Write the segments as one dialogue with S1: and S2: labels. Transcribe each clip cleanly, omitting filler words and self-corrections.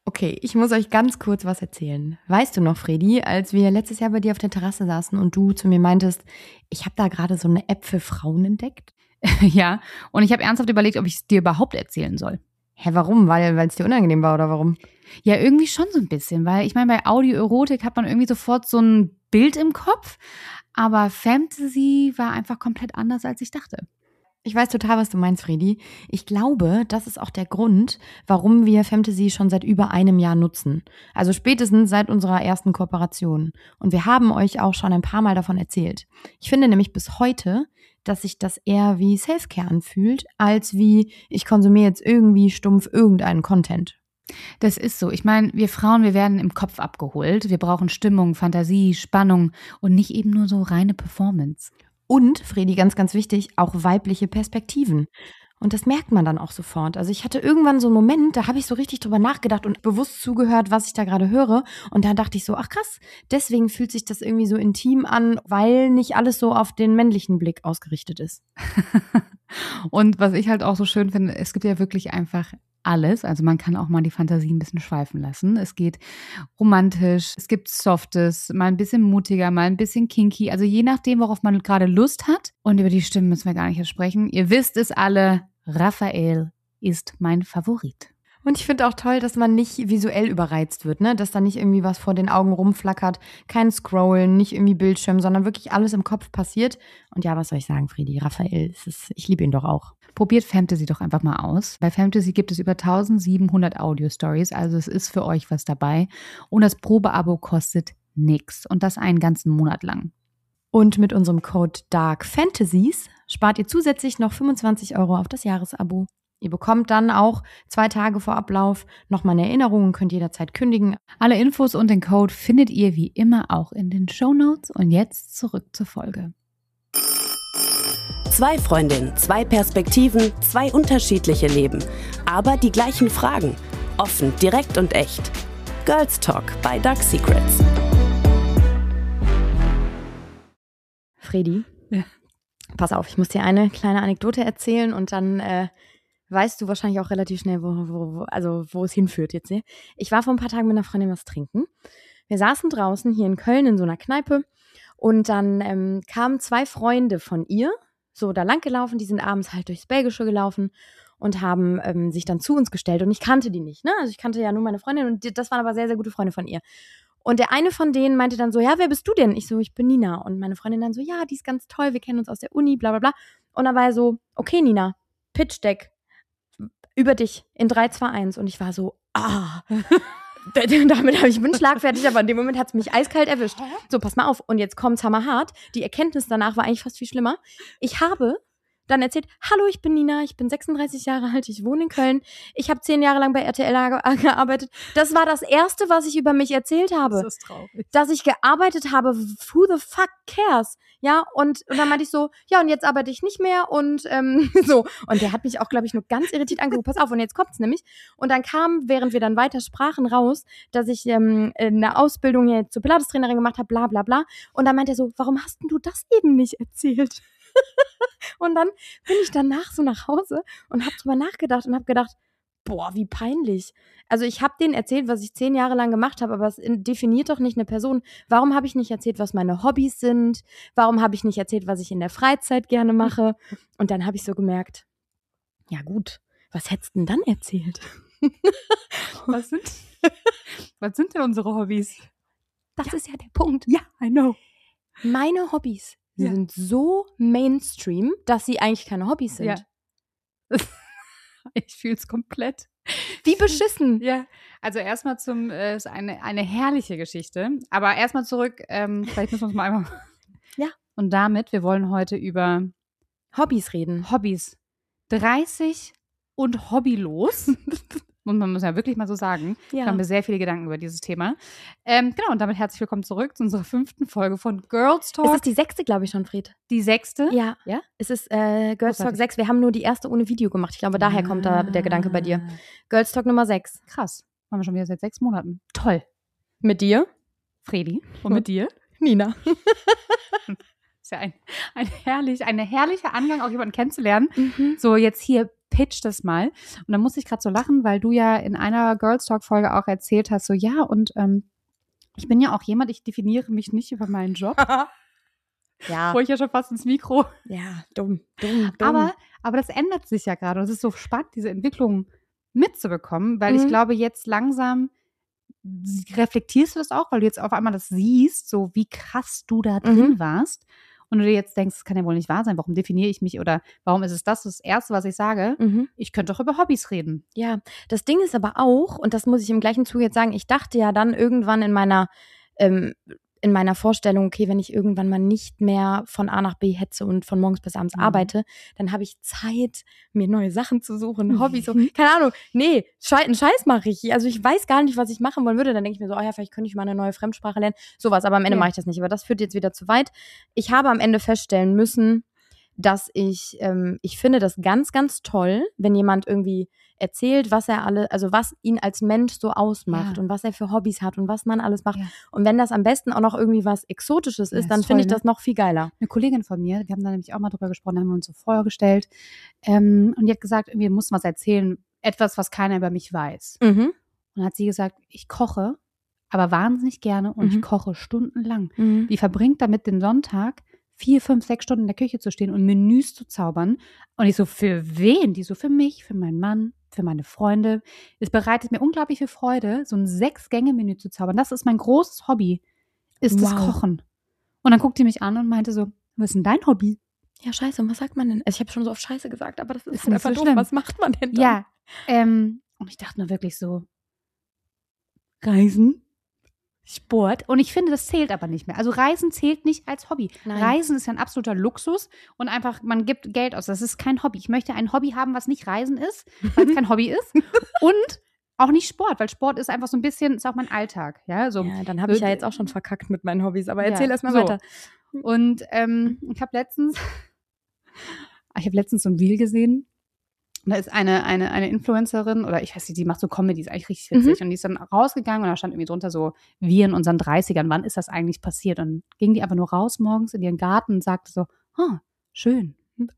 S1: Okay, ich muss euch ganz kurz was erzählen. Weißt du noch, Fredi, als wir letztes Jahr bei dir auf der Terrasse saßen und du zu mir meintest, ich habe da gerade so eine App für Frauen entdeckt?
S2: Ja, und ich habe ernsthaft überlegt, ob ich es dir überhaupt erzählen soll.
S1: Hä, warum? Weil es dir unangenehm war oder warum?
S2: Ja, irgendwie schon so ein bisschen, weil ich meine, bei Audioerotik hat man irgendwie sofort so ein Bild im Kopf, aber Fantasy war einfach komplett anders, als ich dachte.
S1: Ich weiß total, was du meinst, Fredi. Ich glaube, das ist auch der Grund, warum wir Fantasy schon seit über einem Jahr nutzen. Also spätestens seit unserer ersten Kooperation. Und wir haben euch auch schon ein paar Mal davon erzählt. Ich finde nämlich bis heute, dass sich das eher wie Selfcare anfühlt, als wie ich konsumiere jetzt irgendwie stumpf irgendeinen Content.
S2: Das ist so. Ich meine, wir Frauen, wir werden im Kopf abgeholt. Wir brauchen Stimmung, Fantasie, Spannung und nicht eben nur so reine Performance.
S1: Und, Fredi, ganz, ganz wichtig, auch weibliche Perspektiven. Und das merkt man dann auch sofort. Also ich hatte irgendwann so einen Moment, da habe ich so richtig drüber nachgedacht und bewusst zugehört, was ich da gerade höre. Und da dachte ich so, ach krass, deswegen fühlt sich das irgendwie so intim an, weil nicht alles so auf den männlichen Blick ausgerichtet ist.
S2: Und was ich halt auch so schön finde, es gibt ja wirklich einfach alles. Also man kann auch mal die Fantasie ein bisschen schweifen lassen. Es geht romantisch, es gibt Softes, mal ein bisschen mutiger, mal ein bisschen kinky. Also je nachdem, worauf man gerade Lust hat. Und über die Stimmen müssen wir gar nicht sprechen. Ihr wisst es alle, Raphael ist mein Favorit.
S1: Und ich finde auch toll, dass man nicht visuell überreizt wird, ne? Dass da nicht irgendwie was vor den Augen rumflackert, kein Scrollen, nicht irgendwie Bildschirm, sondern wirklich alles im Kopf passiert. Und ja, was soll ich sagen, Fredi? Raphael, ich liebe ihn doch auch.
S2: Probiert Fantasy doch einfach mal aus. Bei Fantasy gibt es über 1700 Audio-Stories, also es ist für euch was dabei. Und das Probeabo kostet nichts und das einen ganzen Monat lang.
S1: Und mit unserem Code DARKFANTASIES spart ihr zusätzlich noch 25 € auf das Jahresabo. Ihr bekommt dann auch 2 Tage vor Ablauf nochmal eine Erinnerung und könnt jederzeit kündigen.
S2: Alle Infos und den Code findet ihr wie immer auch in den Shownotes. Und jetzt zurück zur Folge.
S3: 2 Freundinnen, 2 Perspektiven, 2 unterschiedliche Leben. Aber die gleichen Fragen. Offen, direkt und echt. Girls Talk bei Dark Secrets.
S1: Fredi, ja. Pass auf, ich muss dir eine kleine Anekdote erzählen und dann weißt du wahrscheinlich auch relativ schnell, wo es hinführt jetzt. Ne? Ich war vor ein paar Tagen mit einer Freundin was trinken. Wir saßen draußen hier in Köln in so einer Kneipe und dann kamen 2 Freunde von ihr, so da lang gelaufen, die sind abends halt durchs Belgische gelaufen und haben sich dann zu uns gestellt und ich kannte die nicht, ne? Also ich kannte ja nur meine Freundin und das waren aber sehr, sehr gute Freunde von ihr. Und der eine von denen meinte dann so, ja, wer bist du denn? Ich so, ich bin Nina. Und meine Freundin dann so, ja, die ist ganz toll, wir kennen uns aus der Uni, bla bla bla. Und dann war er so, okay Nina, Pitch Deck, über dich in 3, 2, 1. Und ich war so, damit ich bin schlagfertig, aber in dem Moment hat es mich eiskalt erwischt. So, pass mal auf. Und jetzt kommt's hammerhart. Die Erkenntnis danach war eigentlich fast viel schlimmer. Ich habe dann erzählt, hallo, ich bin Nina, ich bin 36 Jahre alt, ich wohne in Köln, ich habe 10 Jahre lang bei RTL gearbeitet. Das war das Erste, was ich über mich erzählt habe.
S2: Das ist traurig.
S1: Dass ich gearbeitet habe, who the fuck cares? Ja, und dann meinte ich so, ja, und jetzt arbeite ich nicht mehr und so. Und der hat mich auch, glaube ich, nur ganz irritiert angeguckt. Pass auf, und jetzt kommt's nämlich. Und dann kam, während wir dann weiter sprachen, raus, dass ich eine Ausbildung jetzt zur Pilates-Trainerin gemacht habe, bla bla bla. Und dann meinte er so, warum hast denn du das eben nicht erzählt? Und dann bin ich danach so nach Hause und habe drüber nachgedacht und habe gedacht, boah, wie peinlich. Also ich habe denen erzählt, was ich 10 Jahre lang gemacht habe, aber es definiert doch nicht eine Person. Warum habe ich nicht erzählt, was meine Hobbys sind? Warum habe ich nicht erzählt, was ich in der Freizeit gerne mache? Und dann habe ich so gemerkt, ja gut, was hättest du denn dann erzählt?
S2: Was sind denn unsere Hobbys?
S1: Das ist ja der Punkt.
S2: Ja, I know.
S1: Meine Hobbys sind so Mainstream, dass sie eigentlich keine Hobbys sind.
S2: Ja. Ich fühle es komplett.
S1: Wie beschissen.
S2: Ja, also erstmal ist eine herrliche Geschichte. Aber erstmal zurück, vielleicht müssen wir uns mal einmal.
S1: Ja.
S2: Und damit, wir wollen heute über
S1: Hobbys reden.
S2: Hobbys. 30 und hobbylos. Und man muss ja wirklich mal so sagen,
S1: ja.
S2: Da haben wir sehr viele Gedanken über dieses Thema. Genau, und damit herzlich willkommen zurück zu unserer 5. Folge von Girls Talk.
S1: Es ist die 6., glaube ich schon, Fred.
S2: Die 6.?
S1: Ja.
S2: Ja?
S1: Es ist Girls Talk 6. Wir haben nur die erste ohne Video gemacht. Ich glaube, daher kommt da der Gedanke bei dir. Girls Talk Nummer 6.
S2: Krass. Machen wir schon wieder seit 6 Monaten. Toll.
S1: Mit dir?
S2: Fredi. Und mit dir?
S1: Nina.
S2: Ist ja ein herrlicher Angang, auch jemanden kennenzulernen. So jetzt hier pitch das mal. Und dann musste ich gerade so lachen, weil du ja in einer Girls Talk Folge auch erzählt hast, so ja, und ich bin ja auch jemand, ich definiere mich nicht über meinen Job.
S1: Ja.
S2: Wo ich ja schon fast ins Mikro.
S1: Ja, dumm.
S2: Aber das ändert sich ja gerade. Und es ist so spannend, diese Entwicklung mitzubekommen, weil ich glaube, jetzt langsam reflektierst du das auch, weil du jetzt auf einmal das siehst, so wie krass du da drin warst. Und du dir jetzt denkst, das kann ja wohl nicht wahr sein, warum definiere ich mich oder warum ist es das Erste, was ich sage? Ich könnte doch über Hobbys reden.
S1: Ja, das Ding ist aber auch, und das muss ich im gleichen Zuge jetzt sagen, ich dachte ja dann irgendwann in meiner Vorstellung, okay, wenn ich irgendwann mal nicht mehr von A nach B hetze und von morgens bis abends arbeite, dann habe ich Zeit, mir neue Sachen zu suchen, Hobbys, so, keine Ahnung, nee, einen Scheiß mache ich. Also ich weiß gar nicht, was ich machen wollen würde. Dann denke ich mir so, oh ja, vielleicht könnte ich mal eine neue Fremdsprache lernen, sowas, aber am Ende mache ich das nicht. Aber das führt jetzt wieder zu weit. Ich habe am Ende feststellen müssen, dass ich finde das ganz, ganz toll, wenn jemand irgendwie erzählt, was ihn als Mensch so ausmacht und was er für Hobbys hat und was man alles macht. Ja. Und wenn das am besten auch noch irgendwie was Exotisches ist, dann finde ich das noch viel geiler.
S2: Eine Kollegin von mir, wir haben da nämlich auch mal drüber gesprochen, haben wir uns so vorgestellt und die hat gesagt, irgendwie muss was erzählen, etwas, was keiner über mich weiß. Und dann hat sie gesagt, ich koche, aber wahnsinnig gerne und ich koche stundenlang. Die verbringt damit den Sonntag 4, 5, 6 Stunden in der Küche zu stehen und Menüs zu zaubern. Und ich so, für wen? Die so, für mich, für meinen Mann, für meine Freunde. Es bereitet mir unglaublich viel Freude, so ein 6-Gänge-Menü zu zaubern. Das ist mein großes Hobby, ist das Kochen. Und dann guckt die mich an und meinte so, was ist denn dein Hobby?
S1: Ja, scheiße, und was sagt man denn? Also ich habe schon so oft Scheiße gesagt, aber das ist halt einfach doof. Was macht man denn dann?
S2: Ja, und ich dachte nur wirklich so, Reisen, Sport. Und ich finde, das zählt aber nicht mehr. Also Reisen zählt nicht als Hobby. Nein. Reisen ist ja ein absoluter Luxus und einfach, man gibt Geld aus. Das ist kein Hobby. Ich möchte ein Hobby haben, was nicht Reisen ist, weil es kein Hobby ist. Und auch nicht Sport, weil Sport ist einfach so ein bisschen, ist auch mein Alltag. Ja, so.
S1: Ja, dann habe ich ja jetzt auch schon verkackt mit meinen Hobbys. Aber erzähl erst mal weiter.
S2: Und ich habe letztens so ein Reel gesehen. Da ist eine Influencerin, oder ich weiß nicht, die macht so Comedy, ist eigentlich richtig witzig. Und die ist dann rausgegangen und da stand irgendwie drunter so, wir in unseren 30ern, wann ist das eigentlich passiert? Und ging die einfach nur raus morgens in ihren Garten und sagte so, schön.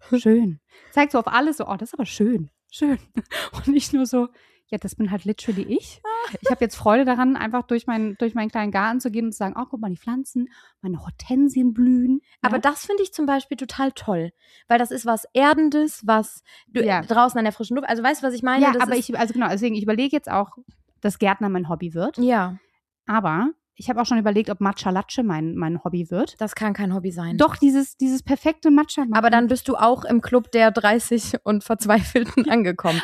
S2: Zeigt so auf alles so, das ist aber schön. Und nicht nur so, ja, das bin halt literally ich. Ich habe jetzt Freude daran, einfach durch meinen kleinen Garten zu gehen und zu sagen, guck mal, die Pflanzen, meine Hortensien blühen. Ja?
S1: Aber das finde ich zum Beispiel total toll, weil das ist was Erdendes, was du draußen an der frischen Luft, also weißt du, was ich meine?
S2: Ja, aber deswegen, ich überlege jetzt auch, dass Gärtner mein Hobby wird.
S1: Ja.
S2: Aber ich habe auch schon überlegt, ob Matcha Latte mein Hobby wird.
S1: Das kann kein Hobby sein.
S2: Doch, dieses perfekte Matcha.
S1: Aber dann bist du auch im Club der 30 und Verzweifelten angekommen.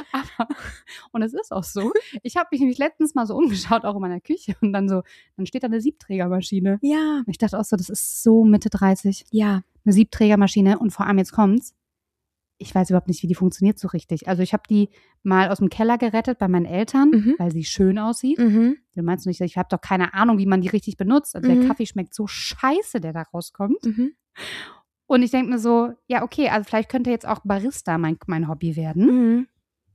S2: Und es ist auch so. Ich habe mich nämlich letztens mal so umgeschaut, auch in meiner Küche. Und dann steht da eine Siebträgermaschine.
S1: Ja.
S2: Und ich dachte auch so, das ist so Mitte 30.
S1: Ja.
S2: Eine Siebträgermaschine. Und vor allem, jetzt kommt's. Ich weiß überhaupt nicht, wie die funktioniert so richtig. Also ich habe die mal aus dem Keller gerettet bei meinen Eltern, weil sie schön aussieht. Du meinst nicht, ich habe doch keine Ahnung, wie man die richtig benutzt. Also der Kaffee schmeckt so scheiße, der da rauskommt. Und ich denke mir so, ja okay, also vielleicht könnte jetzt auch Barista mein Hobby werden.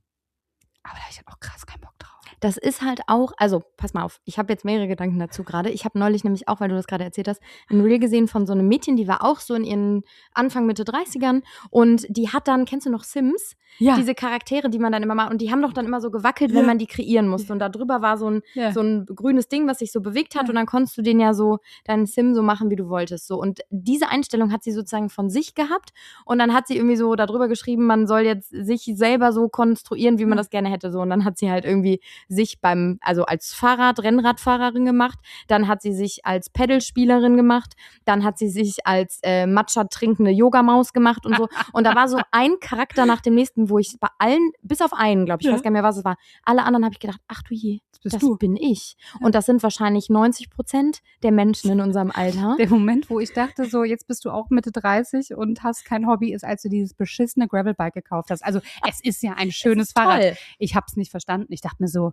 S2: Aber da habe ich halt auch krass keinen Bock drauf.
S1: Das ist halt auch, also pass mal auf, ich habe jetzt mehrere Gedanken dazu gerade. Ich habe neulich nämlich auch, weil du das gerade erzählt hast, ein Reel gesehen von so einem Mädchen, die war auch so in ihren Anfang, Mitte 30ern und die hat dann, kennst du noch Sims? Ja. Diese Charaktere, die man dann immer macht und die haben doch dann immer so gewackelt, wenn man die kreieren musste und da drüber war so ein grünes Ding, was sich so bewegt hat und dann konntest du den ja so, deinen Sim so machen, wie du wolltest. So. Und diese Einstellung hat sie sozusagen von sich gehabt und dann hat sie irgendwie so darüber geschrieben, man soll jetzt sich selber so konstruieren, wie man das gerne hätte. So. Und dann hat sie halt irgendwie sich als Rennradfahrerin gemacht, dann hat sie sich als Pedalspielerin gemacht, dann hat sie sich als Matcha trinkende Yogamaus gemacht und so. Und da war so ein Charakter nach dem nächsten, wo ich bei allen, bis auf einen, glaube ich, weiß gar nicht mehr, was es war, alle anderen habe ich gedacht, ach du je, das bin ich. Und das sind wahrscheinlich 90% der Menschen in unserem Alter.
S2: Der Moment, wo ich dachte, so jetzt bist du auch Mitte 30 und hast kein Hobby, ist, als du dieses beschissene Gravelbike gekauft hast. Also es ist ja ein schönes Fahrrad.
S1: Toll.
S2: Ich habe es nicht verstanden. Ich dachte mir so,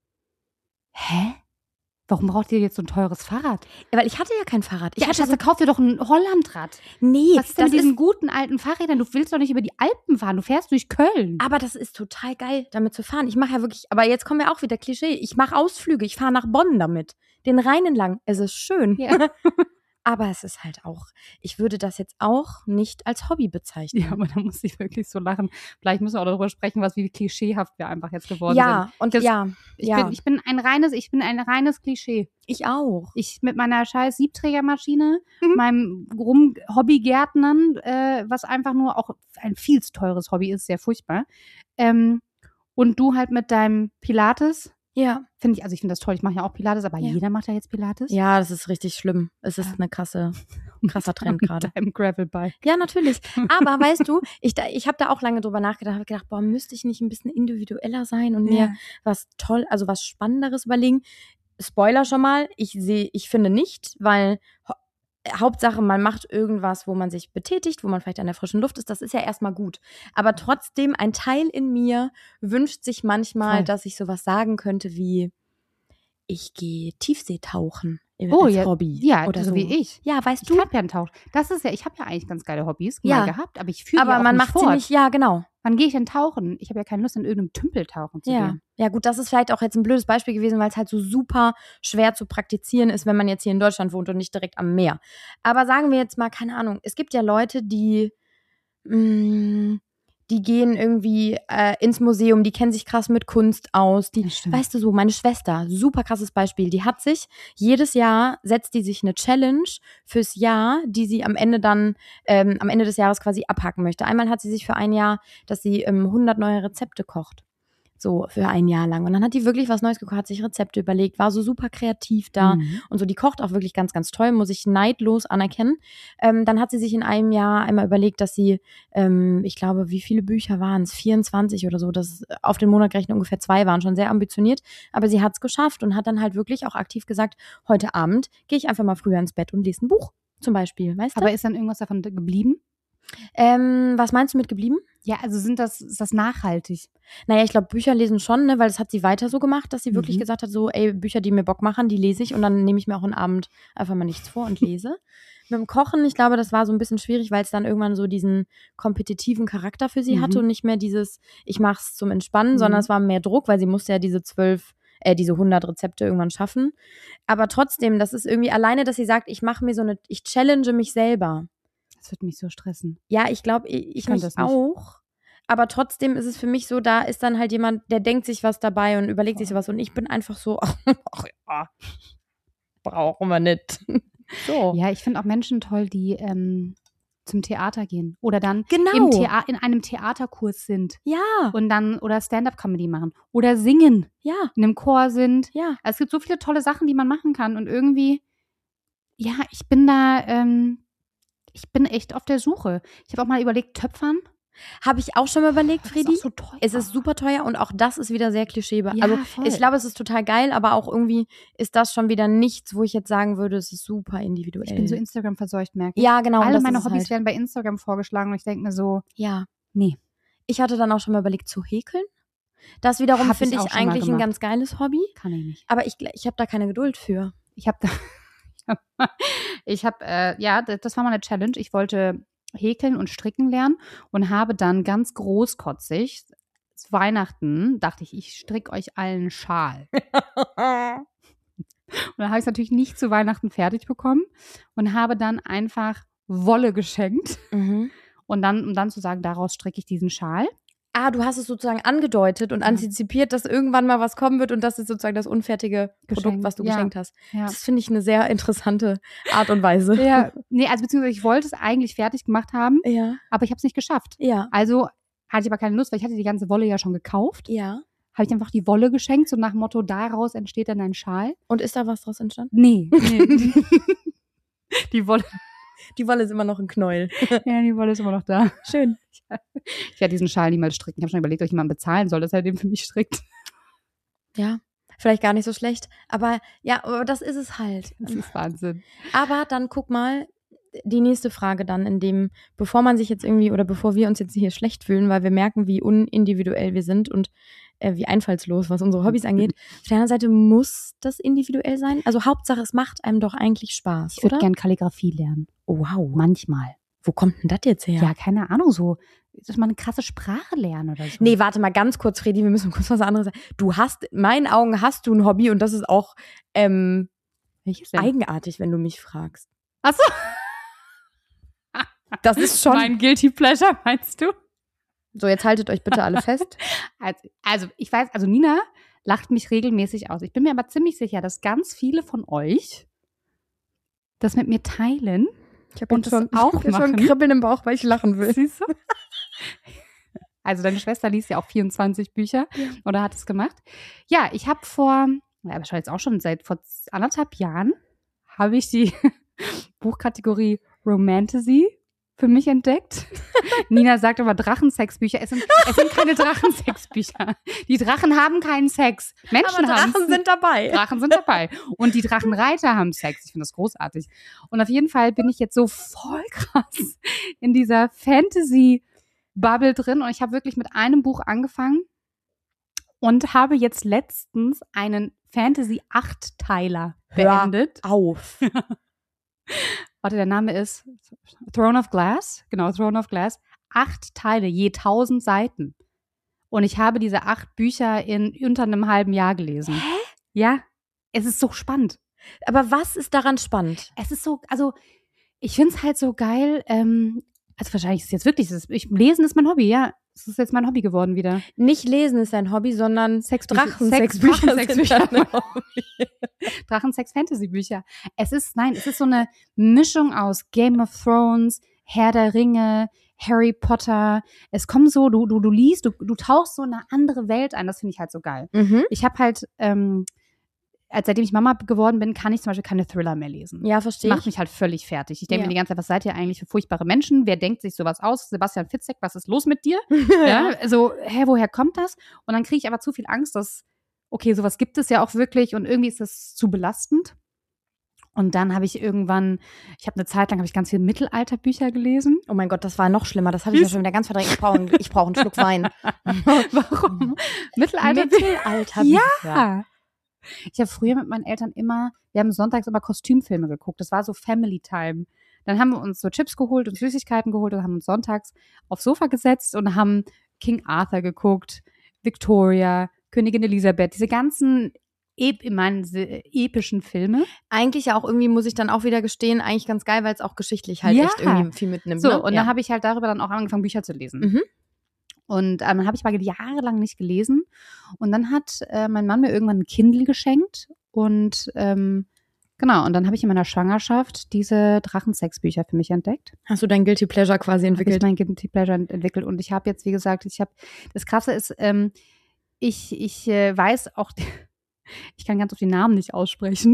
S2: hä? Warum braucht ihr jetzt so ein teures Fahrrad?
S1: Ja, weil ich hatte ja kein Fahrrad.
S2: Kauf dir doch ein Hollandrad.
S1: Nee.
S2: Was ist denn mit diesen guten alten Fahrrädern? Du willst doch nicht über die Alpen fahren, du fährst durch Köln.
S1: Aber das ist total geil, damit zu fahren. Ich mache ja wirklich, aber jetzt kommen wir auch wieder Klischee. Ich mache Ausflüge, ich fahre nach Bonn damit. Den Rhein entlang. Es ist schön.
S2: Ja.
S1: Aber es ist halt auch, ich würde das jetzt auch nicht als Hobby bezeichnen.
S2: Ja, aber da muss ich wirklich so lachen. Vielleicht müssen wir auch darüber sprechen, wie klischeehaft wir einfach jetzt geworden sind.
S1: Ja, und
S2: Ich bin ein reines Klischee.
S1: Ich auch.
S2: Ich mit meiner scheiß Siebträgermaschine, meinem Hobbygärtnern, was einfach nur auch ein viel zu teures Hobby ist, sehr furchtbar. Und du halt mit deinem Pilates.
S1: Ja.
S2: Ich finde das toll. Ich mache ja auch Pilates, aber jeder macht ja jetzt Pilates.
S1: Ja, das ist richtig schlimm. Es ist ein krasser Trend gerade.
S2: Mit deinem Gravelbike.
S1: Ja, natürlich. Aber weißt du, ich habe da auch lange drüber nachgedacht. Habe gedacht, boah, müsste ich nicht ein bisschen individueller sein und mir was Spannenderes überlegen? Spoiler schon mal, ich finde nicht, weil Hauptsache, man macht irgendwas, wo man sich betätigt, wo man vielleicht an der frischen Luft ist, das ist ja erstmal gut. Aber trotzdem, ein Teil in mir wünscht sich manchmal, dass ich sowas sagen könnte wie, ich gehe Tiefseetauchen als Hobby.
S2: Ja,
S1: oder
S2: so wie ich.
S1: Ja, weißt du?
S2: Ich habe ja einen Tauch. Ich habe ja eigentlich ganz geile Hobbys mal gehabt, aber ich fühle die auch
S1: man
S2: nicht
S1: macht
S2: fort.
S1: sie nicht, ja, genau.
S2: Wann gehe ich denn tauchen? Ich habe ja keine Lust, in irgendeinem Tümpel tauchen zu gehen.
S1: Ja, gut, das ist vielleicht auch jetzt ein blödes Beispiel gewesen, weil es halt so super schwer zu praktizieren ist, wenn man jetzt hier in Deutschland wohnt und nicht direkt am Meer. Aber sagen wir jetzt mal, keine Ahnung, es gibt ja Leute, die gehen irgendwie ins Museum, die kennen sich krass mit Kunst aus. Weißt du so, meine Schwester, super krasses Beispiel, die hat sich, jedes Jahr setzt die sich eine Challenge fürs Jahr, die sie am Ende des Jahres quasi abhaken möchte. Einmal hat sie sich für ein Jahr, dass sie 100 neue Rezepte kocht. So für ein Jahr lang. Und dann hat die wirklich was Neues gekocht, hat sich Rezepte überlegt, war so super kreativ da und so. Die kocht auch wirklich ganz, ganz toll, muss ich neidlos anerkennen. Dann hat sie sich in einem Jahr einmal überlegt, dass sie, ich glaube, wie viele Bücher waren es? 24 oder so, das auf den Monat gerechnet ungefähr 2 waren, schon sehr ambitioniert. Aber sie hat es geschafft und hat dann halt wirklich auch aktiv gesagt, heute Abend gehe ich einfach mal früher ins Bett und lese ein Buch zum Beispiel, weißt du?
S2: Aber ist dann irgendwas davon geblieben?
S1: Was meinst du mit geblieben?
S2: Ja, also ist das nachhaltig?
S1: Naja, ich glaube, Bücher lesen schon, ne, weil das hat sie weiter so gemacht, dass sie wirklich gesagt hat, so, ey, Bücher, die mir Bock machen, die lese ich und dann nehme ich mir auch einen Abend einfach mal nichts vor und lese. Mit dem Kochen, ich glaube, das war so ein bisschen schwierig, weil es dann irgendwann so diesen kompetitiven Charakter für sie hatte und nicht mehr dieses, ich mach's zum Entspannen, sondern es war mehr Druck, weil sie musste ja diese 100 Rezepte irgendwann schaffen. Aber trotzdem, das ist irgendwie alleine, dass sie sagt, ich challenge mich selber.
S2: Das wird mich so stressen.
S1: Ja, ich glaube, ich mich auch. Aber trotzdem ist es für mich so, da ist dann halt jemand, der denkt sich was dabei und überlegt sich sowas. Und ich bin einfach so, ach ja, brauchen wir nicht. So.
S2: Ja, ich finde auch Menschen toll, die zum Theater gehen. Oder dann in einem Theaterkurs sind.
S1: Ja.
S2: Und dann, oder Stand-up-Comedy machen. Oder singen.
S1: Ja.
S2: In einem Chor sind.
S1: Ja.
S2: Also es gibt so viele tolle Sachen, die man machen kann. Und irgendwie, ja, ich bin echt auf der Suche. Ich habe auch mal überlegt, Töpfern.
S1: Habe ich auch schon mal überlegt, Friedi.
S2: Das ist auch so teuer.
S1: Es ist super teuer und auch das ist wieder sehr Klischee.
S2: Ja,
S1: also
S2: voll.
S1: Ich glaube, es ist total geil, aber auch irgendwie ist das schon wieder nichts, wo ich jetzt sagen würde, es ist super individuell.
S2: Ich bin so Instagram-verseucht, merke ich.
S1: Ja, genau.
S2: Alle meine Hobbys werden bei Instagram vorgeschlagen und ich denke mir so,
S1: ja,
S2: nee.
S1: Ich hatte dann auch schon mal überlegt zu häkeln. Das wiederum finde ich eigentlich ein ganz geiles Hobby.
S2: Kann ich nicht.
S1: Aber ich habe da keine Geduld für.
S2: Das war mal eine Challenge. Ich wollte häkeln und stricken lernen und habe dann ganz großkotzig zu Weihnachten dachte ich stricke euch allen einen Schal. Und dann habe ich es natürlich nicht zu Weihnachten fertig bekommen und habe dann einfach Wolle geschenkt. Und dann, um dann zu sagen, daraus stricke ich diesen Schal.
S1: Ah, du hast es sozusagen angedeutet und antizipiert, dass irgendwann mal was kommen wird und das ist sozusagen das unfertige Produkt, was du geschenkt hast. Ja. Das finde ich eine sehr interessante Art und Weise.
S2: Ja, nee, also beziehungsweise ich wollte es eigentlich fertig gemacht haben, aber ich habe es nicht geschafft.
S1: Ja.
S2: Also hatte ich aber keine Lust, weil ich hatte die ganze Wolle ja schon gekauft.
S1: Ja.
S2: Habe ich einfach die Wolle geschenkt, so nach dem Motto, daraus entsteht dann ein Schal.
S1: Und ist da was draus entstanden?
S2: Nee. Die Wolle
S1: ist immer noch ein Knäuel.
S2: Ja, die Wolle ist immer noch da.
S1: Schön.
S2: Ich werde diesen Schal niemals stricken. Ich habe schon überlegt, ob ich jemanden bezahlen soll, dass er den für mich strickt.
S1: Ja, vielleicht gar nicht so schlecht. Aber ja, aber das ist es halt.
S2: Das ist Wahnsinn.
S1: Aber dann guck mal, die nächste Frage dann, bevor wir uns jetzt hier schlecht fühlen, weil wir merken, wie unindividuell wir sind und wie einfallslos, was unsere Hobbys angeht. Auf der anderen Seite muss das individuell sein. Also Hauptsache, es macht einem doch eigentlich Spaß,
S2: ich würde gern Kalligrafie lernen.
S1: Oh, wow.
S2: Manchmal.
S1: Wo kommt denn das jetzt her?
S2: Ja, keine Ahnung, so, dass man eine krasse Sprache lernen oder so.
S1: Nee, warte mal ganz kurz, Fredi, wir müssen kurz was anderes sagen. In meinen Augen hast du ein Hobby und das ist auch
S2: welches denn?
S1: Eigenartig, wenn du mich fragst.
S2: Achso.
S1: Das ist schon...
S2: Mein Guilty Pleasure, meinst du?
S1: So, jetzt haltet euch bitte alle fest.
S2: Also ich weiß, also Nina lacht mich regelmäßig aus. Ich bin mir aber ziemlich sicher, dass ganz viele von euch das mit mir teilen.
S1: Ich habe
S2: Und
S1: schon
S2: das auch
S1: schon
S2: machen.
S1: Kribbeln im Bauch, weil ich lachen will.
S2: Siehst du? Also deine Schwester liest ja auch 24 Bücher oder hat es gemacht. Ja, ich habe wahrscheinlich jetzt auch schon vor 1,5 Jahren, habe ich die Buchkategorie Romantasy für mich entdeckt. Nina sagt aber Drachensexbücher. Es sind keine Drachensexbücher. Die Drachen haben keinen Sex. Menschen
S1: Aber
S2: haben
S1: Drachen sind dabei.
S2: Drachen sind dabei. Und die Drachenreiter haben Sex. Ich finde das großartig. Und auf jeden Fall bin ich jetzt so voll krass in dieser Fantasy-Bubble drin. Und ich habe wirklich mit einem Buch angefangen und habe jetzt letztens einen Fantasy-8-Teiler beendet.
S1: Hör auf.
S2: Warte, der Name ist Throne of Glass. Genau, Throne of Glass. 8 Teile, je 1000 Seiten. Und ich habe diese 8 Bücher in unter einem halben Jahr gelesen.
S1: Hä?
S2: Ja, es ist so spannend.
S1: Aber was ist daran spannend?
S2: Es ist so, also ich finde es halt so geil. Also wahrscheinlich ist es jetzt wirklich, Lesen ist mein Hobby, ja. Es ist jetzt mein Hobby geworden wieder.
S1: Nicht lesen ist ein Hobby, sondern
S2: Drachensexbücher
S1: Drachensexbücher sind ein Hobby.
S2: Drachensex-Fantasy-Bücher. Es ist so eine Mischung aus Game of Thrones, Herr der Ringe, Harry Potter. Es kommt so, du liest, du tauchst so in eine andere Welt ein. Das finde ich halt so geil.
S1: Mhm.
S2: Ich habe halt, seitdem ich Mama geworden bin, kann ich zum Beispiel keine Thriller mehr lesen.
S1: Ja, verstehe ich.
S2: Macht mich halt völlig fertig. Ich denke
S1: Ja.
S2: mir die ganze Zeit, was seid ihr eigentlich für furchtbare Menschen? Wer denkt sich sowas aus? Sebastian Fitzek, was ist los mit dir? Ja, also, woher kommt das? Und dann kriege ich aber zu viel Angst, dass, okay, sowas gibt es ja auch wirklich und irgendwie ist das zu belastend. Und dann habe ich eine Zeit lang ganz viele Mittelalterbücher gelesen.
S1: Oh mein Gott, das war noch schlimmer. Das habe ich ja schon wieder ganz verdrängt. Ich brauche einen Schluck Wein.
S2: Warum? Mittelalterbücher? Ja. Ich habe früher mit meinen Eltern wir haben sonntags immer Kostümfilme geguckt. Das war so Family Time. Dann haben wir uns so Chips geholt und Süßigkeiten geholt und haben uns sonntags aufs Sofa gesetzt und haben King Arthur geguckt, Victoria, Königin Elisabeth, diese ganzen epischen Filme.
S1: Eigentlich ja auch irgendwie, muss ich dann auch wieder gestehen, eigentlich ganz geil, weil es auch geschichtlich halt echt irgendwie viel mitnimmt.
S2: So,
S1: ne?
S2: und dann habe ich halt darüber dann auch angefangen, Bücher zu lesen.
S1: Mhm.
S2: Und dann habe ich mal jahrelang nicht gelesen. Und dann hat mein Mann mir irgendwann ein Kindle geschenkt. Und genau, und dann habe ich in meiner Schwangerschaft diese Drachensexbücher für mich entdeckt.
S1: Hast du dein Guilty Pleasure quasi entwickelt?
S2: Habe ich mein Guilty Pleasure entwickelt. Und ich habe jetzt, wie gesagt, das Krasse ist, ich weiß auch, ich kann ganz oft die Namen nicht aussprechen.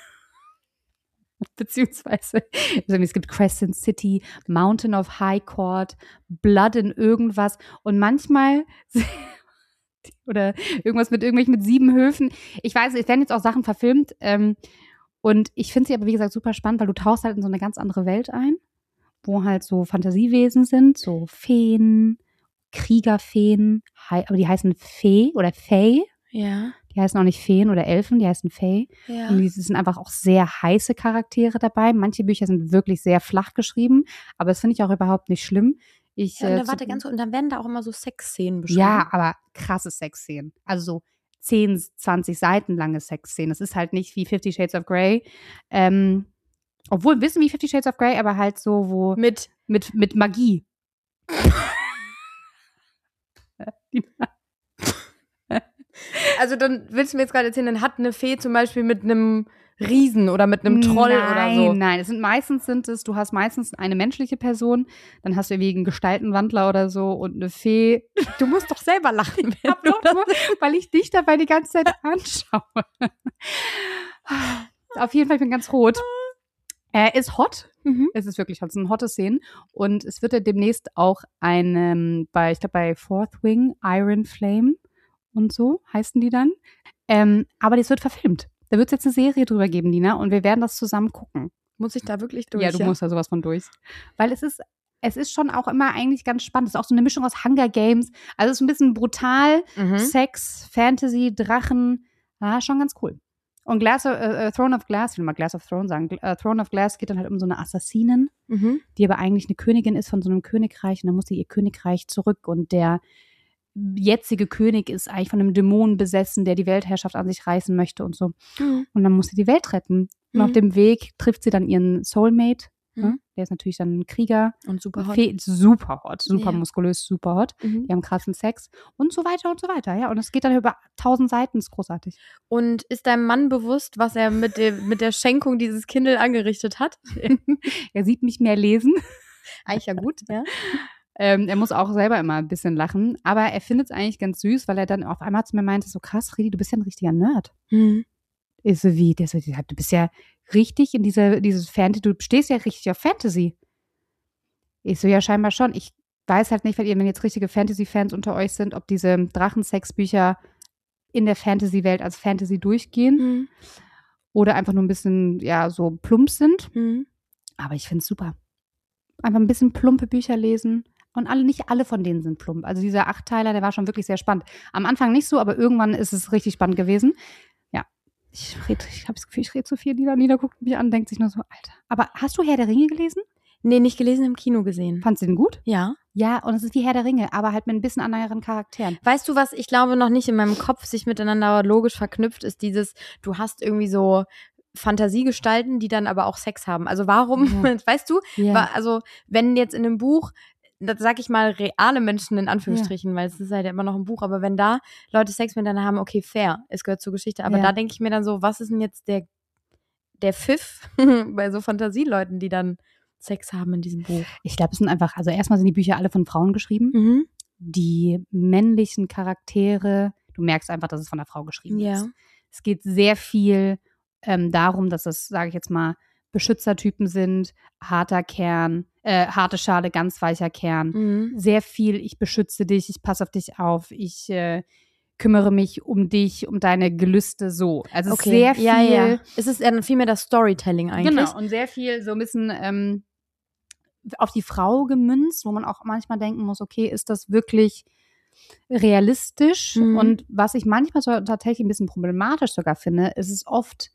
S2: Beziehungsweise, also es gibt Crescent City, Mountain of High Court, Blood in irgendwas und manchmal oder irgendwas mit 7 Höfen. Ich weiß, es werden jetzt auch Sachen verfilmt und ich finde sie aber, wie gesagt, super spannend, weil du tauchst halt in so eine ganz andere Welt ein, wo halt so Fantasiewesen sind, so Feen, Kriegerfeen, aber die heißen Fee oder Fae.
S1: Ja.
S2: Die heißen auch nicht Feen oder Elfen, die heißen Fae.
S1: Ja.
S2: Und die sind einfach auch sehr heiße Charaktere dabei. Manche Bücher sind wirklich sehr flach geschrieben, aber das finde ich auch überhaupt nicht schlimm.
S1: Warte, ganz kurz, und dann werden da auch immer so Sexszenen beschrieben.
S2: Ja, aber krasse Sexszenen. Also so 10, 20 Seiten lange Sexszenen. Das ist halt nicht wie 50 Shades of Grey. Obwohl, wissen wie 50 Shades of Grey, aber halt so, wo mit Magie.
S1: Also dann willst du mir jetzt gerade erzählen, dann hat eine Fee zum Beispiel mit einem Riesen oder mit einem Troll oder so.
S2: Nein, du hast meistens eine menschliche Person, dann hast du irgendwie einen Gestaltenwandler oder so und eine Fee.
S1: Du musst doch selber lachen,
S2: weil ich dich dabei die ganze Zeit anschaue. Auf jeden Fall, ich bin ganz rot. Ist hot.
S1: Mhm.
S2: Es ist wirklich hot. Es sind hotte Szenen. Und es wird ja demnächst auch bei Fourth Wing, Iron Flame und so heißen die dann. Aber das wird verfilmt. Da wird es jetzt eine Serie drüber geben, Nina, und wir werden das zusammen gucken.
S1: Muss ich da wirklich durch?
S2: Ja, du musst da sowas von durch. Weil es ist schon auch immer eigentlich ganz spannend. Es ist auch so eine Mischung aus Hunger Games. Also es ist ein bisschen brutal. Sex, Fantasy, Drachen. Schon ganz cool. Und Throne of Glass, ich will mal Glass of Throne sagen. Throne of Glass geht dann halt um so eine Assassinin, die aber eigentlich eine Königin ist von so einem Königreich. Und dann muss sie ihr Königreich zurück. Und der jetzige König ist eigentlich von einem Dämonen besessen, der die Weltherrschaft an sich reißen möchte und so. Und dann muss sie die Welt retten. Und auf dem Weg trifft sie dann ihren Soulmate.
S1: Mhm.
S2: Der ist natürlich dann ein Krieger.
S1: Und super hot.
S2: Super hot, super
S1: Ja.
S2: muskulös, super hot.
S1: Mhm.
S2: Die haben krassen Sex und so weiter und so weiter. Ja, und es geht dann über 1000 Seiten, ist großartig.
S1: Und ist deinem Mann bewusst, was er mit der Schenkung dieses Kindle angerichtet hat?
S2: Er sieht mich mehr lesen.
S1: Eigentlich ja gut, ja.
S2: Er muss auch selber immer ein bisschen lachen. Aber er findet es eigentlich ganz süß, weil er dann auf einmal zu mir meinte, so krass, Fredi, du bist ja ein richtiger Nerd. Ich so, wie? Der so, du bist ja richtig in dieses Fantasy, du stehst ja richtig auf Fantasy. Ich so, ja, scheinbar schon. Ich weiß halt nicht, wenn jetzt richtige Fantasy-Fans unter euch sind, ob diese Drachensex-Bücher in der Fantasy-Welt als Fantasy durchgehen oder einfach nur ein bisschen, ja, so plump sind. Aber ich finde es super. Einfach ein bisschen plumpe Bücher lesen. Und nicht alle von denen sind plump. Also dieser 8-Teiler, der war schon wirklich sehr spannend. Am Anfang nicht so, aber irgendwann ist es richtig spannend gewesen. Ja, ich habe das Gefühl, ich rede zu viel. Nina guckt mich an, denkt sich nur so, Alter. Aber hast du Herr der Ringe gelesen?
S1: Nee, nicht gelesen, im Kino gesehen.
S2: Fandst du den gut?
S1: Ja.
S2: Ja, und es ist wie Herr der Ringe, aber halt mit ein bisschen anderen Charakteren.
S1: Weißt du, was ich glaube noch nicht in meinem Kopf sich miteinander logisch verknüpft, ist dieses, du hast irgendwie so Fantasiegestalten, die dann aber auch Sex haben. Also warum, weißt du, also wenn jetzt in einem Buch, das sag ich mal, reale Menschen in Anführungsstrichen, weil es ist halt immer noch ein Buch, aber wenn da Leute Sex miteinander haben, okay, fair, es gehört zur Geschichte, aber da denke ich mir dann so, was ist denn jetzt der Pfiff bei so Fantasieleuten, die dann Sex haben in diesem Buch?
S2: Ich glaube, es sind einfach, also erstmal sind die Bücher alle von Frauen geschrieben. Die männlichen Charaktere, du merkst einfach, dass es von einer Frau geschrieben ist. Es geht sehr viel darum, dass es, sage ich jetzt mal, Beschützertypen sind, harter Kern, harte Schale, ganz weicher Kern. Sehr viel, ich beschütze dich, ich passe auf dich auf, ich kümmere mich um dich, um deine Gelüste, so. Also okay. Sehr viel.
S1: Ja. Es ist dann viel mehr das Storytelling eigentlich.
S2: Genau, und sehr viel so ein bisschen auf die Frau gemünzt, wo man auch manchmal denken muss, okay, ist das wirklich realistisch? Und was ich manchmal so tatsächlich ein bisschen problematisch sogar finde, ist es oft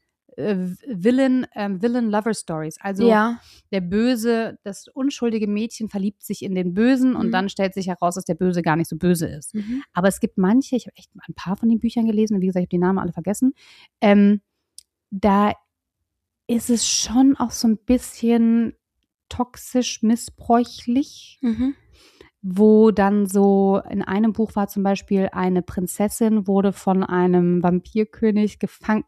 S2: Villain-Lover-Stories. Also der Böse, das unschuldige Mädchen verliebt sich in den Bösen und dann stellt sich heraus, dass der Böse gar nicht so böse ist. Aber es gibt manche, ich habe echt ein paar von den Büchern gelesen, und wie gesagt, ich habe die Namen alle vergessen, da ist es schon auch so ein bisschen toxisch missbräuchlich, wo dann so in einem Buch war zum Beispiel, eine Prinzessin wurde von einem Vampirkönig gefangen.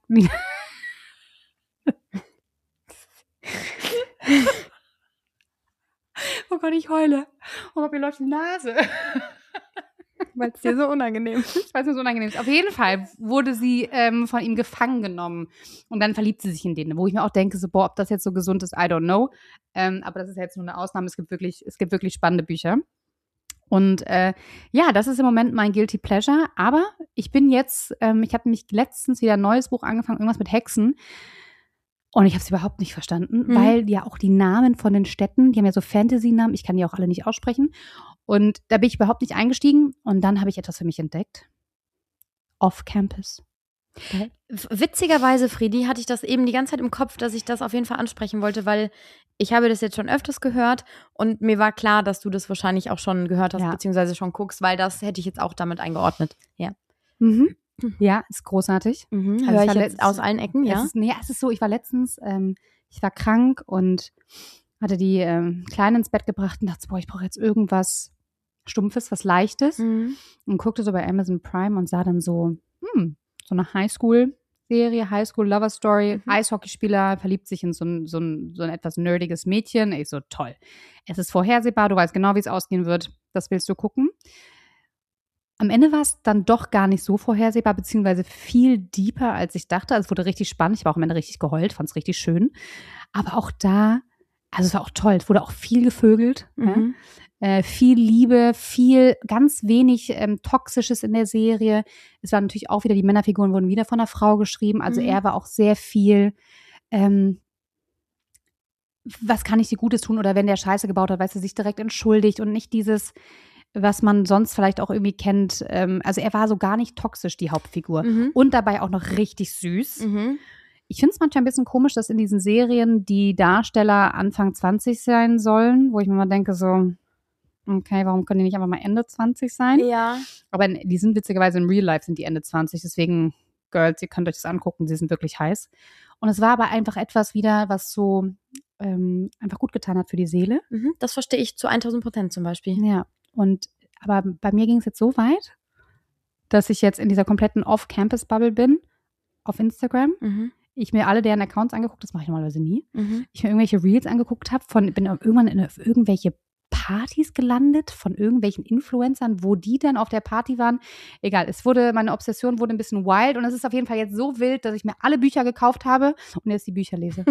S2: Oh Gott, ich heule. Oh Gott, mir läuft die Nase.
S1: Weil es dir so unangenehm ist.
S2: Weil es mir so unangenehm ist. Auf jeden Fall wurde sie von ihm gefangen genommen. Und dann verliebt sie sich in den. Wo ich mir auch denke, so, boah, ob das jetzt so gesund ist, I don't know. Aber das ist jetzt nur eine Ausnahme. Es gibt wirklich spannende Bücher. Und das ist im Moment mein Guilty Pleasure. Aber ich bin jetzt, ich habe nämlich letztens wieder ein neues Buch angefangen, irgendwas mit Hexen. Und ich habe es überhaupt nicht verstanden, weil ja auch die Namen von den Städten, die haben ja so Fantasy-Namen, ich kann die auch alle nicht aussprechen. Und da bin ich überhaupt nicht eingestiegen. Und dann habe ich etwas für mich entdeckt. Off-Campus.
S1: Okay. Witzigerweise, Fredi, hatte ich das eben die ganze Zeit im Kopf, dass ich das auf jeden Fall ansprechen wollte, weil ich habe das jetzt schon öfters gehört und mir war klar, dass du das wahrscheinlich auch schon gehört hast, beziehungsweise schon guckst, weil das hätte ich jetzt auch damit eingeordnet. Ja.
S2: Ja, ist großartig.
S1: Also höre ich jetzt aus allen Ecken, ja?
S2: Es ist so, ich war letztens, ich war krank und hatte die Kleine ins Bett gebracht und dachte, boah, ich brauche jetzt irgendwas Stumpfes, was Leichtes. Und guckte so bei Amazon Prime und sah dann so eine Highschool-Serie, Highschool-Lover-Story, Eishockeyspieler verliebt sich in so ein etwas nerdiges Mädchen. Ich so, toll. Es ist vorhersehbar, du weißt genau, wie es ausgehen wird. Das willst du gucken. Am Ende war es dann doch gar nicht so vorhersehbar, beziehungsweise viel deeper, als ich dachte. Also es wurde richtig spannend. Ich war auch am Ende richtig geheult, fand es richtig schön. Aber auch da, also es war auch toll. Es wurde auch viel gevögelt. Viel Liebe, ganz wenig Toxisches in der Serie. Es war natürlich auch wieder, die Männerfiguren wurden wieder von einer Frau geschrieben. Also er war auch sehr viel, was kann ich dir Gutes tun? Oder wenn der Scheiße gebaut hat, weißt du, sich direkt entschuldigt und nicht dieses, was man sonst vielleicht auch irgendwie kennt. Also er war so gar nicht toxisch, die Hauptfigur. Und dabei auch noch richtig süß. Ich finde es manchmal ein bisschen komisch, dass in diesen Serien die Darsteller Anfang 20 sein sollen, wo ich mir mal denke so, okay, warum können die nicht einfach mal Ende 20 sein?
S1: Ja.
S2: Aber die sind witzigerweise im Real Life sind die Ende 20, deswegen Girls, ihr könnt euch das angucken, sie sind wirklich heiß. Und es war aber einfach etwas wieder, was so einfach gut getan hat für die Seele.
S1: Das verstehe ich zu 1000% zum Beispiel.
S2: Ja, aber bei mir ging es jetzt so weit, dass ich jetzt in dieser kompletten Off-Campus-Bubble bin, auf Instagram. Ich mir alle deren Accounts angeguckt, das mache ich normalerweise nie. Ich mir irgendwelche Reels angeguckt habe, bin irgendwann in irgendwelche Partys gelandet von irgendwelchen Influencern, wo die dann auf der Party waren. Egal, meine Obsession wurde ein bisschen wild und es ist auf jeden Fall jetzt so wild, dass ich mir alle Bücher gekauft habe und jetzt die Bücher lese.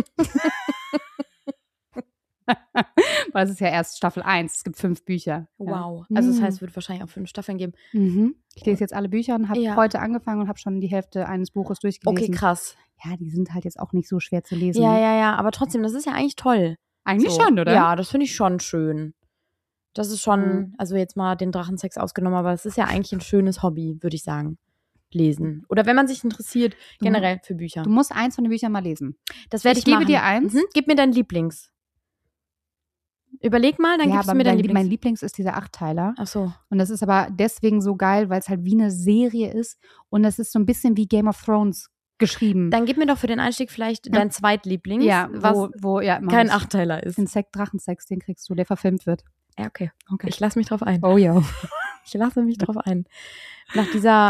S2: Weil es ist ja erst Staffel 1, es gibt 5 Bücher.
S1: Wow. Also das heißt, es wird wahrscheinlich auch 5 Staffeln geben.
S2: Ich lese jetzt alle Bücher und habe heute angefangen und habe schon die Hälfte eines Buches durchgelesen.
S1: Okay, krass.
S2: Ja, die sind halt jetzt auch nicht so schwer zu lesen.
S1: Ja, aber trotzdem, das ist ja eigentlich toll.
S2: Eigentlich schon, oder?
S1: Ja, das finde ich schon schön. Das ist schon, also jetzt mal den Drachensex ausgenommen, aber es ist ja eigentlich ein schönes Hobby, würde ich sagen. Lesen. Oder wenn man sich interessiert, generell für Bücher.
S2: Du musst eins von den Büchern mal lesen.
S1: Das werde ich machen.
S2: Ich gebe dir eins.
S1: Gib mir dein Lieblings. Überleg mal, dann gibst du mir dein Lieblings.
S2: Mein Lieblings ist dieser 8-Teiler.
S1: Ach so.
S2: Und das ist aber deswegen so geil, weil es halt wie eine Serie ist und es ist so ein bisschen wie Game of Thrones geschrieben.
S1: Dann gib mir doch für den Einstieg vielleicht dein Zweitlieblings,
S2: wo
S1: kein 8-Teiler ist.
S2: Den Drachensex, den kriegst du, der verfilmt wird.
S1: Ja, okay. Ich lasse mich drauf ein.
S2: Oh ja.
S1: Ich lasse mich drauf ein. Nach